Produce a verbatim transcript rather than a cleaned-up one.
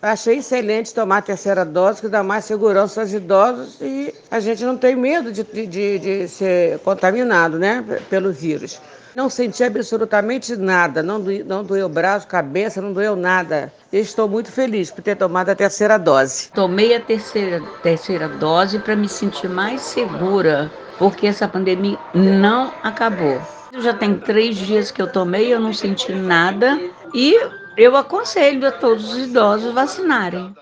Achei excelente tomar a terceira dose, que dá mais segurança aos idosos e a gente não tem medo de, de, de- de ser contaminado, né, p- pelo vírus. Não senti absolutamente nada, não, doe- não doeu braço, cabeça, não doeu nada. Estou muito feliz por ter tomado a terceira dose. Tomei a terceira, terceira dose para me sentir mais segura, porque essa pandemia não acabou. Já tem três dias que eu tomei, eu não senti nada e eu aconselho a todos os idosos vacinarem.